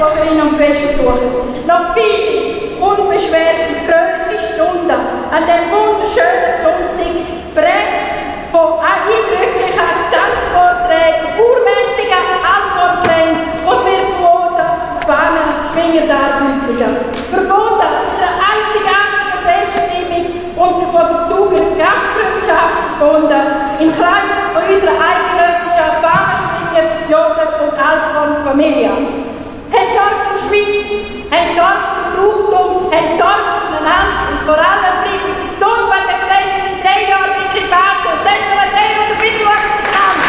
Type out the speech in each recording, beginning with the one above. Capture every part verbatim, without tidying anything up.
Jodlerin am Fest besuchen. Noch viele unbeschwerte, fröhliche Stunden an diesem wunderschönen Sonntag, prägt von eindrücklichen Gesangsvorträgen, urmächtigen Altwortklängen und virtuosen Fahnenschwingerdarbietungen. Verbunden mit einer einzigartigen Feststimmung und von der Zuger Gastfreundschaft verbunden im Kreis unserer eidgenössischen Fahnenschwinger, Jodler und Altkornfamilie. Habt Sorge zur Schweiz, habt Sorge zum Brauchtum, habt Sorge zueinander und vor allem bleiben Sie gesund, weil wir sehen uns in drei Jahren wieder in Basel. Und setzen wir sehr unter die miteinander.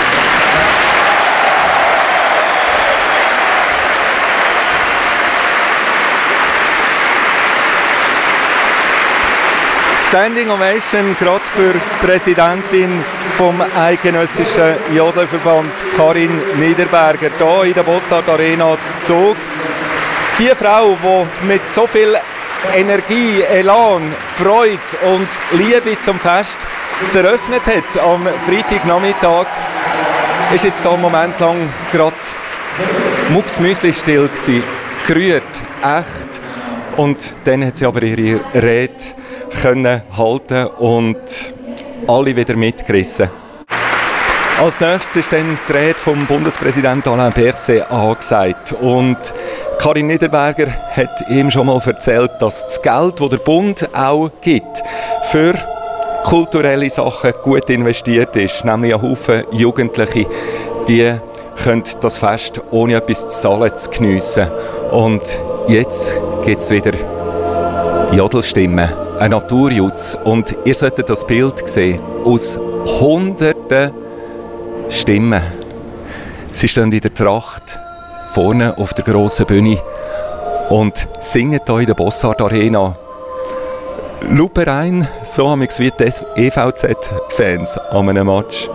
Standing Ovation gerade für die Präsidentin vom Eidgenössischen Jodlerverband, Karin Niederberger, hier in der Bossard Arena zu Zug. Die Frau, die mit so viel Energie, Elan, Freude und Liebe zum Fest es eröffnet hat am Freitagnachmittag, ist jetzt hier einen Moment lang gerade mucksmüsli still gewesen, gerührt, echt. Und dann hat sie aber ihre Rede können halten und alle wieder mitgerissen. Als nächstes ist dann die Rede vom Bundespräsidenten Alain Berset angesagt. Und Karin Niederberger hat ihm schon mal erzählt, dass das Geld, das der Bund auch gibt, für kulturelle Sachen gut investiert ist. Nämlich ein Haufen Jugendliche, die können das Fest ohne etwas zu zahlen zu geniessen. Und jetzt gibt es wieder Jodelstimmen, ein Naturjutz. Und ihr solltet das Bild sehen, aus hunderten Stimmen. Sie stehen in der Tracht, vorne auf der grossen Bühne und singen hier in der Bossard Arena. Luperein, so haben wir wie die E V Z-Fans an einem Match.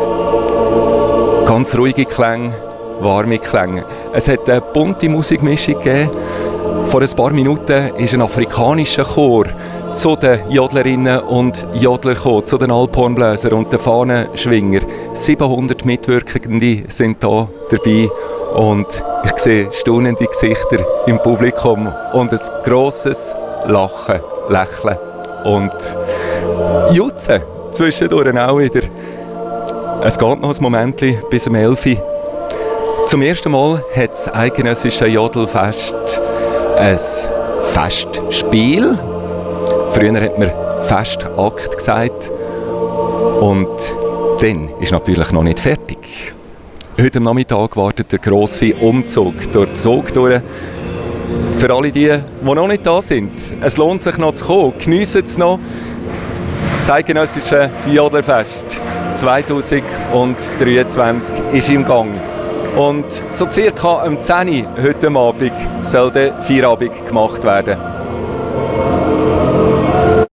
Ganz ruhige Klänge, warme Klänge. Es hat eine bunte Musikmischung gegeben. Vor ein paar Minuten ist ein afrikanischer Chor zu den Jodlerinnen und Jodler gekommen, zu den Alphornbläsern und den Fahnenschwinger. siebenhundert Mitwirkende sind hier dabei und ich sehe staunende Gesichter im Publikum und ein grosses Lachen, Lächeln und Jutzen zwischendurch auch wieder. Es geht noch ein Moment bis um elf Uhr. Zum ersten Mal hat das Eidgenössische Jodelfest ein Festspiel. Früher hat man Festakt gesagt. Und dann ist natürlich noch nicht fertig. Heute am Nachmittag wartet der grosse Umzug durch den Zug durch. Für alle die, die noch nicht da sind, es lohnt sich noch zu kommen. Geniessen es noch. Das Eidgenössische Jodlerfest zwanzig dreiundzwanzig ist im Gang. Und so circa um zehn Uhr heute Abend soll der Feierabend gemacht werden.